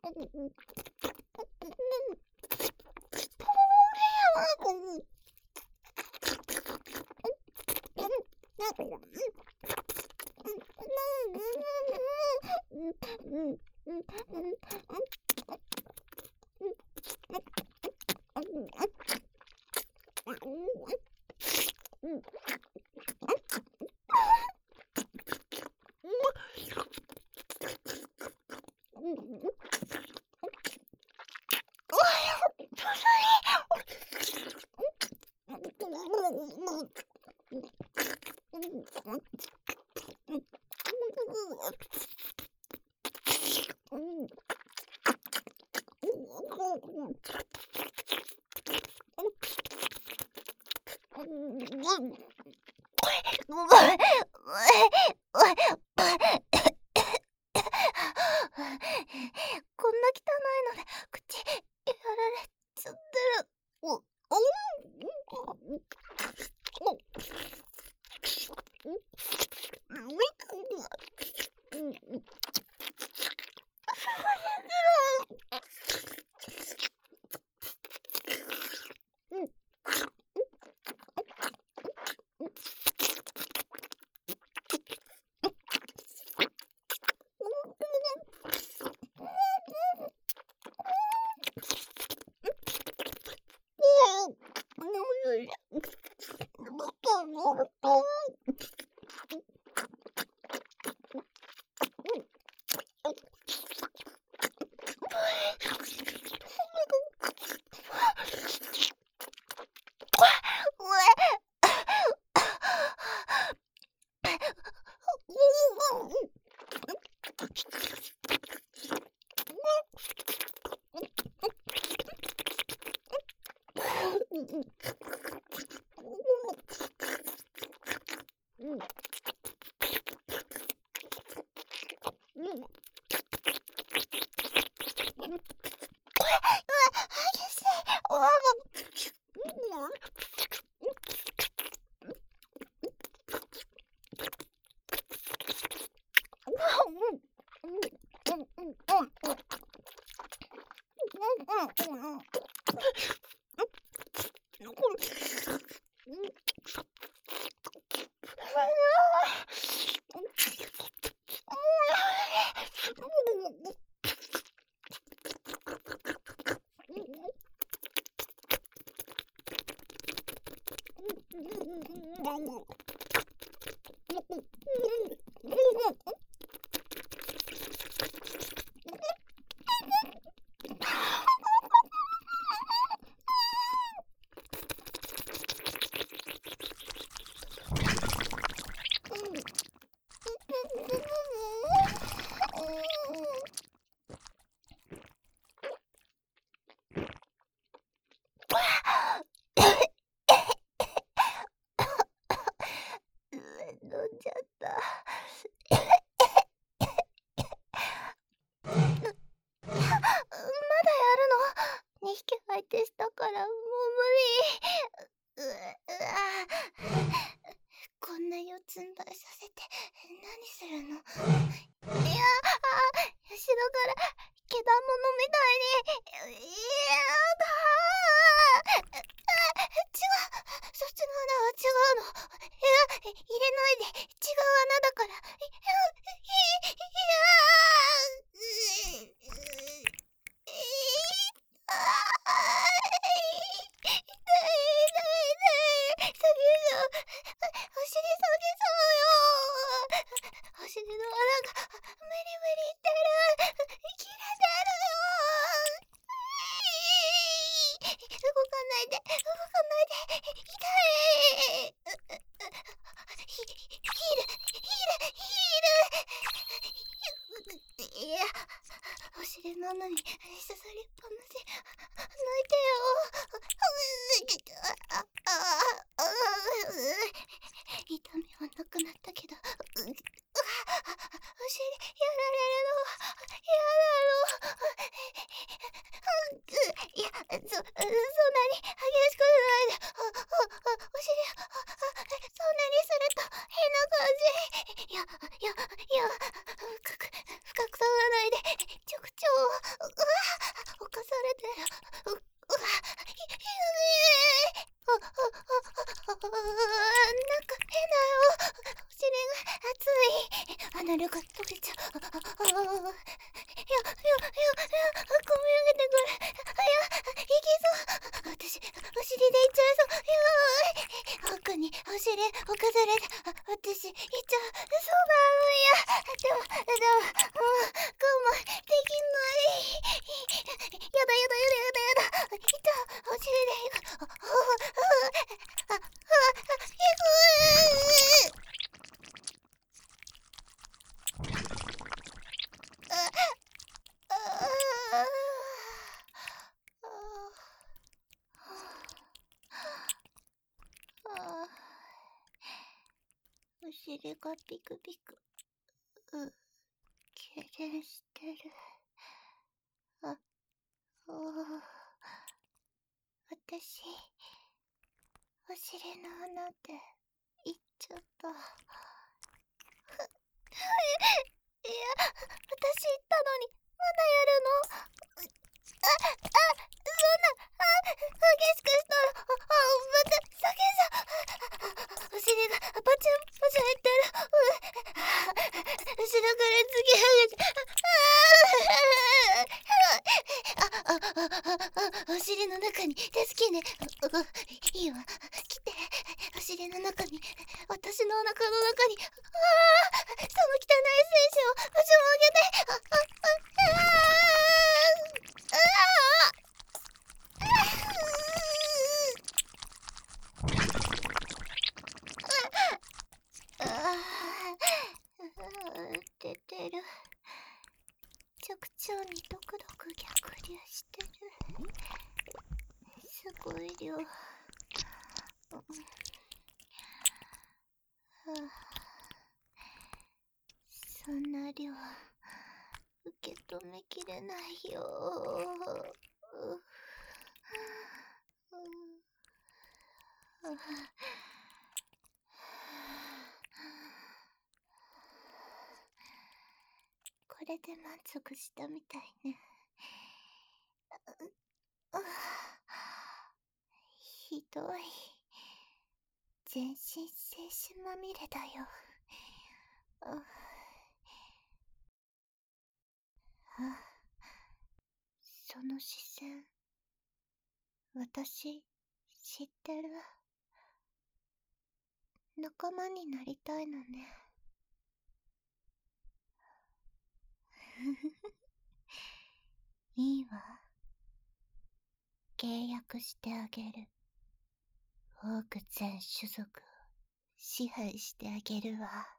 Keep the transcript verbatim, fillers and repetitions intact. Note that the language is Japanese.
こんな汚いので口やられちゃってる。おおつん這いさせて何するの？いやあ、後ろから毛玉のみたいに。いやだー。あ、違う、そっちの穴は違うの。いや、入れないで、違う穴だから。いや、いやー。お尻の穴が無理無理いってる。切れてるよ。動かないで、動かないで。痛い。ヒール、ヒール、ヒール。いや、お尻の穴に刺さりっぱなし。泣いてよ。痛みはなくなったけど、お尻やられるの嫌だろう。いや、そ、そんなに激しくないで。お尻、そんなにすると変な感じ。いや、いや、いや、深く、深く触らないで。直腸を。 離れが溶けちゃう。あ、あ、あ、あ、いや、いや、いや、いや、込み上げてくる。あ、いや、いけそう。私、お尻でいっちゃいそう。いやー、奥にお尻置かされて、あ、私、いっちゃう。そうだ、いや、でも、でも、もう、我慢できない。やだやだやだやだやだ。いっちゃう。お尻でいく。あ、あ、あ、あ、あ、あ、いく。お尻がピクピク、う、痙攣してる。あ、おー、私、お尻の穴で、行っちゃった。いや、私言ったのに、まだやるの？あ、あ、そんな、あ、激しくしたら、あ、あ、また、下げさ、お尻が、パチンパチンいってる。後ろから突き上げて、あ、あ、あ、あ、お尻の中に、助けね。いいわ、来て。お尻の中に、私のお腹の中に、ああ、その汚い精子を、ぶちまげて、あ、あ、あ、ああ、ああ、出てる。直腸にドクドク逆流してる。すごい量。そんな量、受け止めきれないよ。これで満足したみたいね。ひどい。全身精子まみれだよ。あ、その視線、私、知ってる。仲間になりたいのね。いいわ。契約してあげる。オーク全種族を支配してあげるわ。